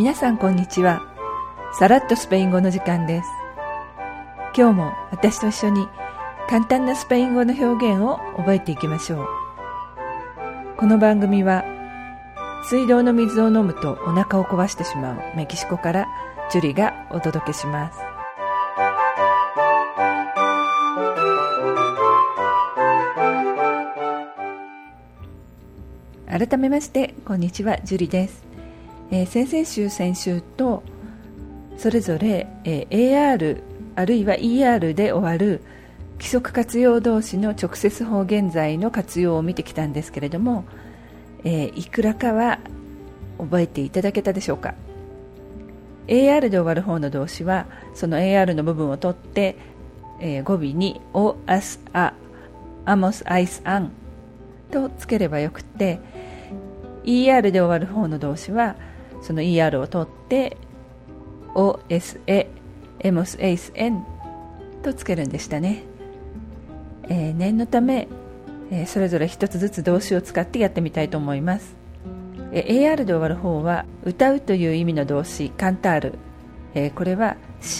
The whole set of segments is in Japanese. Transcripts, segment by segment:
皆さんこんにちは。さらっとスペイン語の時間です。今日も私と一緒に簡単なスペイン語の表現を覚えていきましょう。この番組は水道の水を飲むとお腹を壊してしまうメキシコからジュリがお届けします。改めましてこんにちは、ジュリです。先々週先週とそれぞれ、AR あるいは ER で終わる規則活用動詞の直接法現在の活用を見てきたんですけれども、いくらかは覚えていただけたでしょうか。 AR で終わる方の動詞はその AR の部分を取って、語尾に o, as, a, amos, ais, an とつければよくて、 ER で終わる方の動詞はその ER を取って o, es, e, emos, eis, en とつけるんでしたね。念のため、それぞれ一つずつ動詞を使ってやってみたいと思います。AR で終わる方は歌うという意味の動詞カンタール、これは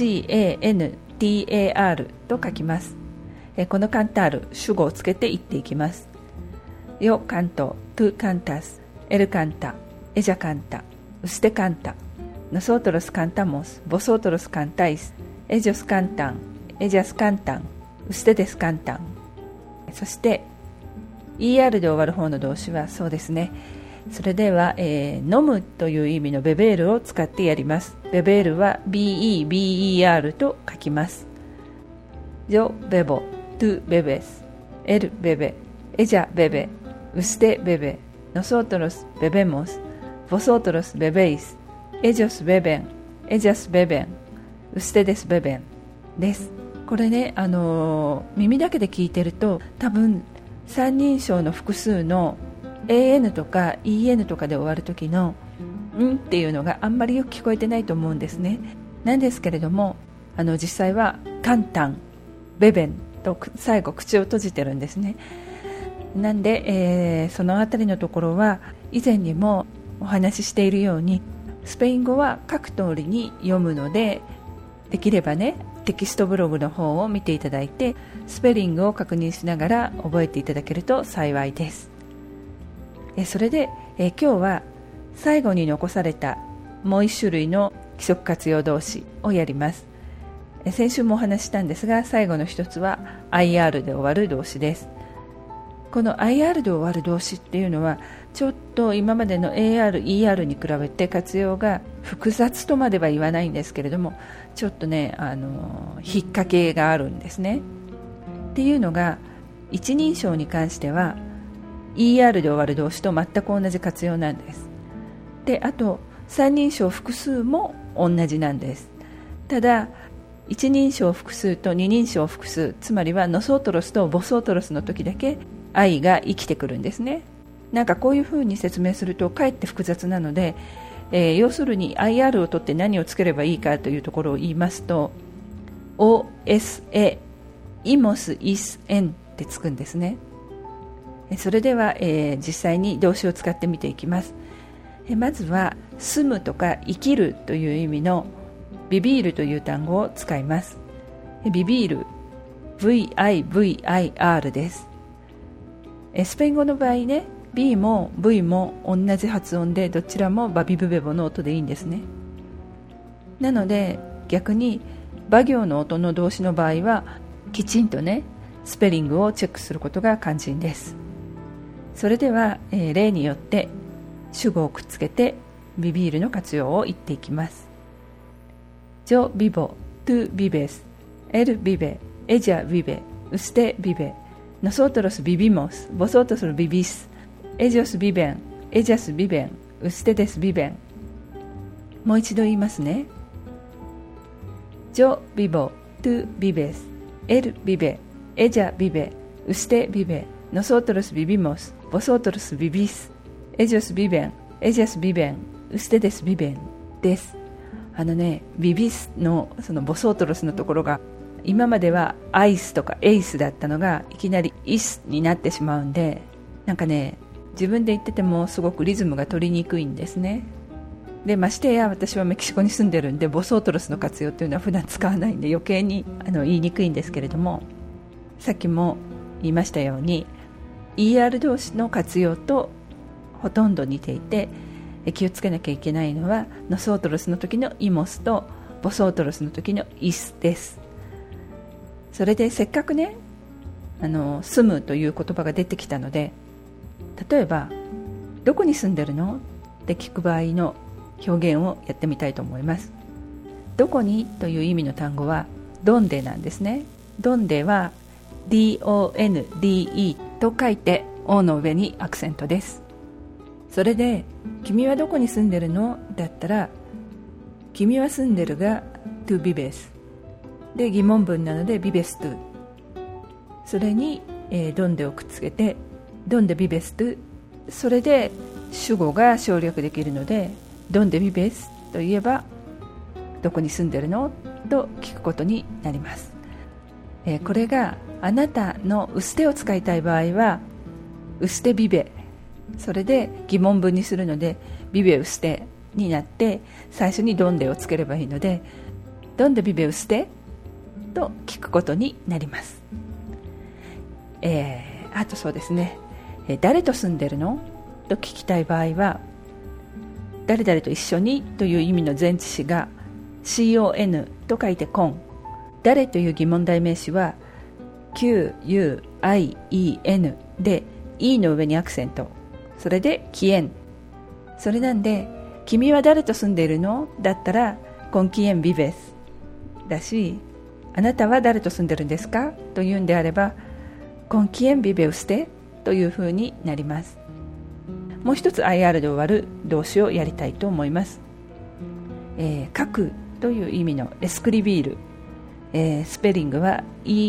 CANTAR と書きます。このカンタール、主語をつけて言っていきます。Yo canto, tú cantas, él canta, ella canta, usted canta, nosotros cantamos, vosotros cantáis, ellos cantan, ellas cantan, ustedes cantan。 そしてER で終わる方の動詞はそうですね。それでは、飲むという意味のベベールを使ってやります。ベベールは BEBER と書きます。Yo bebo, tú bebes, él bebe, ella bebe, usted bebe, nosotros bebemos, vosotros bebéis, ellos beben, ellas beben, ustedes beben です。これね、耳だけで聞いてると多分三人称の複数の AN とか EN とかで終わる時のんっていうのがあんまりよく聞こえてないと思うんですね。なんですけれども、実際はカンタン、ベベンと最後口を閉じてるんですね。なんで、そのあたりのところは以前にもお話ししているようにスペイン語は書く通りに読むので、できればねテキストブログの方を見ていただいてスペリングを確認しながら覚えていただけると幸いです。それで、今日は最後に残されたもう一種類の規則活用動詞をやります。先週もお話ししたんですが、最後の一つは IR で終わる動詞です。この IR で終わる動詞っていうのはちょっと今までの AR、ER に比べて活用が複雑とまでは言わないんですけれども、ちょっとね引っ掛けがあるんですね。っていうのが一人称に関しては ER で終わる動詞と全く同じ活用なんです。で、あと三人称複数も同じなんです。ただ一人称複数と二人称複数、つまりはノソートロスとボソートロスの時だけ愛が生きてくるんですね。なんかこういうふうに説明するとかえって複雑なので、要するに IR を取って何をつければいいかというところを言いますと OSE、imos、is、en ってつくんですね。それでは、実際に動詞を使ってみていきます。まずは住むとか生きるという意味のビビールという単語を使います。ビビール VIVIR です。スペイン語の場合ね、B も V も同じ発音でどちらもバビブベボの音でいいんですね。なので逆にバ行の音の動詞の場合はきちんとねスペリングをチェックすることが肝心です。それでは、例によって主語をくっつけてビビールの活用を言っていきます。Yo vivo, tú vives, él vive, ella vive, usted vive, nosotros vivimos, vosotros vivís, ellos viven, ellas viven, ustedes viven。 もう一度言いますね。 Yo vivo, tú vives, él vive, ella vive, usted vive, nosotros vivimos, vosotros vivís, ellos viven, ellas viven, ustedes viven です。ビビスのそのボソートロスのところが今まではアイスとかエイスだったのがいきなりイスになってしまうんで、なんかね自分で言っててもすごくリズムが取りにくいんですね。 でましてや私はメキシコに住んでるんでボソートロスの活用というのは普段使わないんで余計に言いにくいんですけれども、さっきも言いましたように ER 動詞の活用とほとんど似ていて、気をつけなきゃいけないのはノソートロスの時のイモスとボソートロスの時のイスです。それでせっかくね住むという言葉が出てきたので、例えばどこに住んでるのって聞く場合の表現をやってみたいと思います。どこにという意味の単語はドンデなんですね。ドンデは DONDE と書いて O の上にアクセントです。それで君はどこに住んでるのだったら、君は住んでるが tu vives で疑問文なので vives tu、 それに、ドンデをくっつけてドンデ vives tu、 それで主語が省略できるのでドンデビベスといえばどこに住んでるのと聞くことになります。これがあなたのウステを使いたい場合はウステビベ、それで疑問文にするのでビベウステになって最初にドンデをつければいいのでドンデビベウステと聞くことになります。あとそうですね、誰と住んでるのと聞きたい場合は誰々と一緒にという意味の前置詞が CON と書いてコン、誰という疑問代名詞は QUIEN で E の上にアクセント、それでキエン、それなんで君は誰と住んでいるのだったらコンキエンビベスだし、あなたは誰と住んでるんですかというんであればコンキエンビベウステというふうになります。もう一つ IR で終わる動詞をやりたいと思います。書くという意味のエスクリビール、スペリングは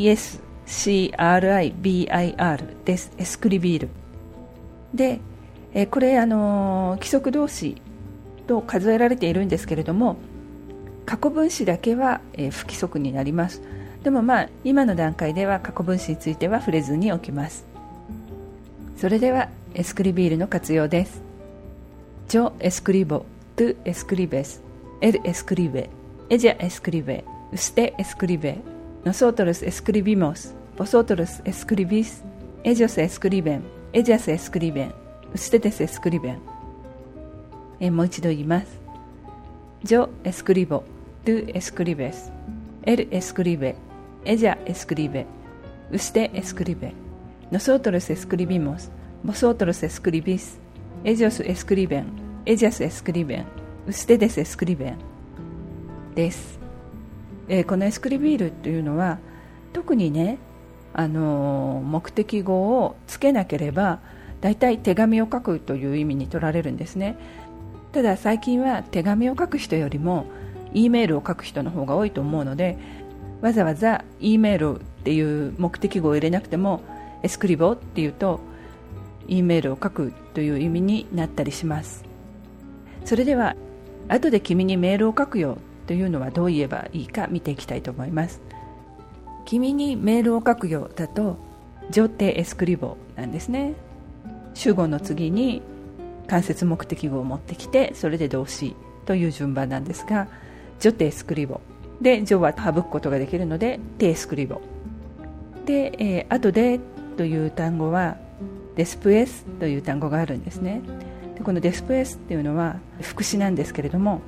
ESCRIBIR です。エスクリビールで、これ規則動詞と数えられているんですけれども、過去分詞だけは、不規則になります。でも今の段階では過去分詞については触れずにおきます。それではエスクリビールの活用です。Yo escribo, tú escribes, él escribe, ella escribe, usted escribe, nosotros escribimos, vosotros escribís, ellos escriben, ellas escriben, ustedes escriben。もう一度言います。Yo escribo, tú escribes, él escribe, ella escribe, usted escribe, nosotros escribimos, vosotros escribís, ellos escriben, ellas escriben, ustedes escriben です。このエスクリビールというのは特にね、目的語をつけなければだいたい手紙を書くという意味に取られるんですね。ただ最近は手紙を書く人よりも E メールを書く人の方が多いと思うので、わざわざ E メールっていう目的語を入れなくてもエスクリボっていうと E メールを書くという意味になったりします。それでは後で君にメールを書くよというのはどう言えばいいか見ていきたいと思います。君にメールを書くよだとYo te escriboなんですね。主語の次に間接目的語を持ってきて、それで動詞という順番なんですが、Yo te escriboでYoは省くことができるのでte escriboで、後でという単語はdespuésという単語があるんですね。でこのdespuésっていうのは副詞なんですけれども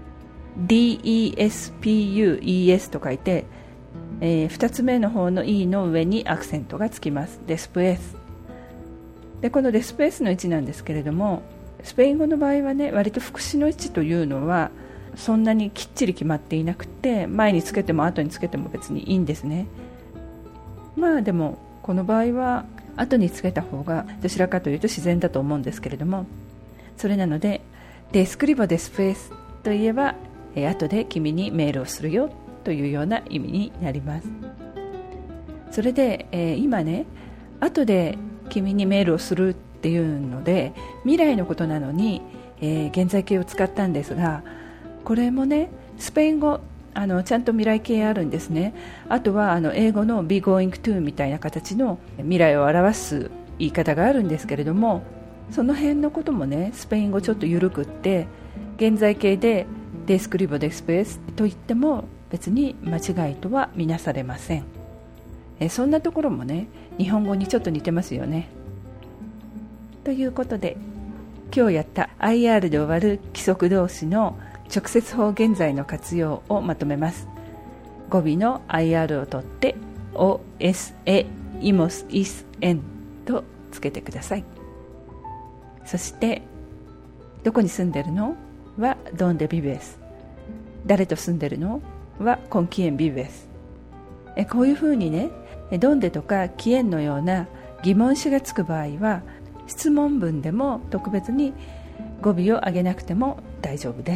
DESPUES と書いて、2つ目の方の E の上にアクセントがつきます。despuésでこのdespuésの位置なんですけれども、スペイン語の場合はね、割と副詞の位置というのはそんなにきっちり決まっていなくて、前につけても後につけても別にいいんですね。でもこの場合は後につけた方がどちらかというと自然だと思うんですけれども、それなのででスクリボdespuésといえば、後で君にメールをするよというような意味になります。それで、今ね、後で君にメールをするっていうので未来のことなのに、現在形を使ったんですが、これもね、スペイン語ちゃんと未来形あるんですね。あとは英語の be going to みたいな形の未来を表す言い方があるんですけれども、その辺のこともね、スペイン語ちょっと緩くって現在形でデスクリボデスプエスと言っても別に間違いとは見なされません。そんなところもね、日本語にちょっと似てますよね。ということで、今日やった IR で終わる規則動詞の直接法現在の活用をまとめます。語尾の IR を取ってお、es、e、imos、is、en とつけてください。そしてどこに住んでるのは donde vives、 誰と住んでるのは con quién vives。 こういうふうにね、donde とか quién のような疑問詞がつく場合は質問文でも特別に語尾を上げなくても大丈夫です。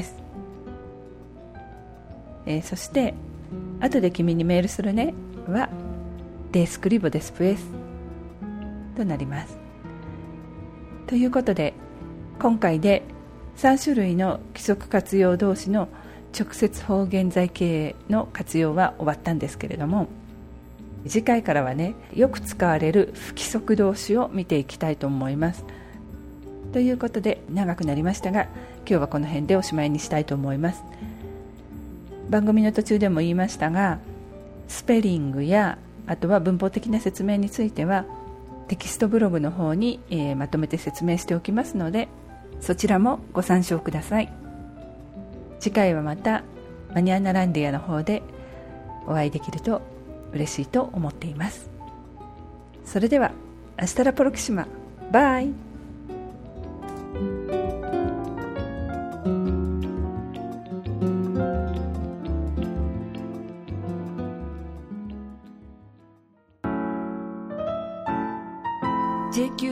そして後で君にメールするねはデスクリボデスプエスとなります。ということで、今回で3種類の規則活用動詞の直接法現在形の活用は終わったんですけれども、次回からはね、よく使われる不規則動詞を見ていきたいと思います。ということで長くなりましたが、今日はこの辺でおしまいにしたいと思います。番組の途中でも言いましたが、スペリングやあとは文法的な説明についてはテキストブログの方に、まとめて説明しておきますので、そちらもご参照ください。次回はまたマニアナランディアの方でお会いできると嬉しいと思っています。それではアスタラプロキシマ、バ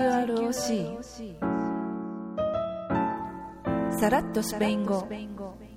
イ。JQROC さらっとスペイン語。